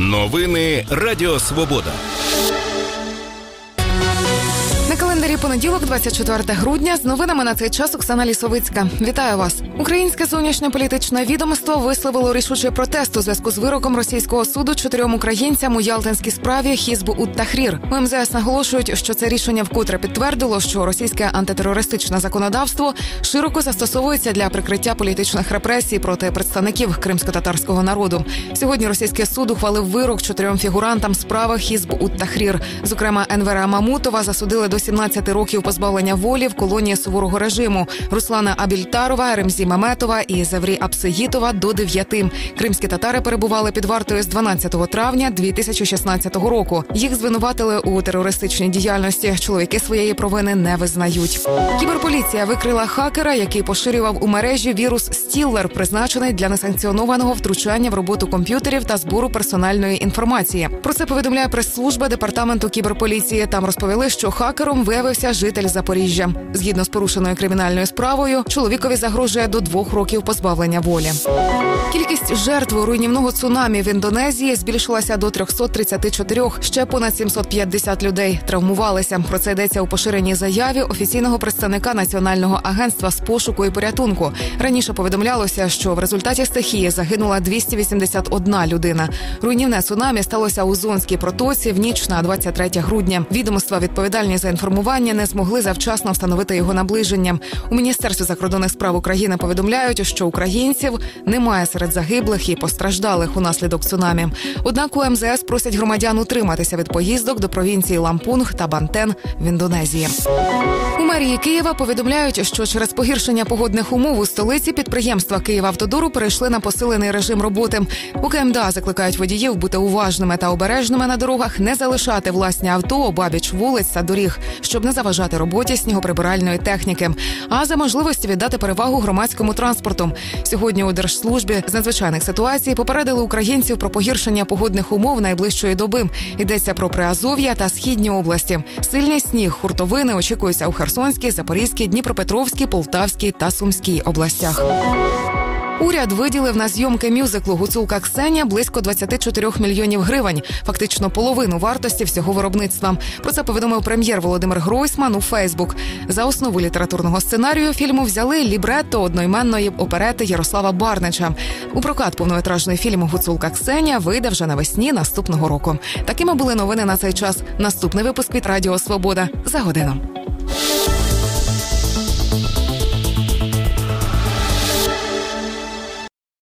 Новини Радіо Свобода. На календарі понеділок, 24 грудня, з новинами на цей час Оксана Лісовицька. Вітаю вас. Українське зовнішньополітичне відомство висловило рішучий протест у зв'язку з вироком російського суду 4 українцям у ялтинській справі Хізбу ут-Тахрір. У МЗС наголошують, що це рішення вкотре підтвердило, що російське антитерористичне законодавство широко застосовується для прикриття політичних репресій проти представників кримсько-татарського народу. Сьогодні російський суд ухвалив вирок 4 фігурантам справи Хізбу ут-Тахрір. Зокрема, Енвера Мамутова засудили до 17 років позбавлення волі в колонії суворого режиму, Руслана Абільтарова, Ремзі Меметова і Заврі Апсигітова – до 9. Кримські татари перебували під вартою з 12 травня 2016 року. Їх звинуватили у терористичній діяльності. Чоловіки своєї провини не визнають. Кіберполіція викрила хакера, який поширював у мережі вірус «Стіллер», призначений для несанкціонованого втручання в роботу комп'ютерів та збору персональної інформації. Про це повідомляє прес-служба департаменту кіберполіції. Там розповіли, що хакером виявився житель Запоріжжя. Згідно з порушеною кримінальною справою, чоловікові загрожує до 2 років позбавлення волі. Кількість жертв руйнівного цунамі в Індонезії збільшилася до 334. Ще понад 750 людей травмувалися. Про це йдеться у поширеній заяві офіційного представника Національного агентства з пошуку і порятунку. Раніше повідомлялося, що в результаті стихії загинула 281 людина. Руйнівне цунамі сталося у Зонській протоці в ніч на 23 грудня. Відомства, відповідальні за інформування, не змогли завчасно встановити його наближення. У Міністерстві закордонних справ України повідомляють, що українців немає серед загиблих і постраждалих унаслідок цунамі. Однак у МЗС просять громадян утриматися від поїздок до провінції Лампунг та Бантен в Індонезії. У мерії Києва повідомляють, що через погіршення погодних умов у столиці підприємства «Київавтодору» перейшли на посилений режим роботи. У КМДА закликають водіїв бути уважними та обережними на дорогах, не залишати власні авто обабіч вулиць та доріг, щоб не заважати роботі снігоприбиральної техніки, а за можливості віддати перевагу громадському транспорту. Сьогодні у Держслужбі з надзвичайних ситуацій попередили українців про погіршення погодних умов найближчої доби. Йдеться про Приазов'я та Східні області. Сильний сніг, хуртовини очікуються у Херсонській, Запорізькій, Дніпропетровській, Полтавській та Сумській областях. Уряд виділив на зйомки мюзиклу «Гуцулка Ксеня» близько 24 мільйонів гривень, фактично половину вартості всього виробництва. Про це повідомив прем'єр Володимир Гройсман у Фейсбук. За основу літературного сценарію фільму взяли лібретто одноіменної оперети Ярослава Барнича. У прокат повнометражний фільм «Гуцулка Ксеня» вийде вже навесні наступного року. Такими були новини на цей час. Наступний випуск від Радіо Свобода за годину.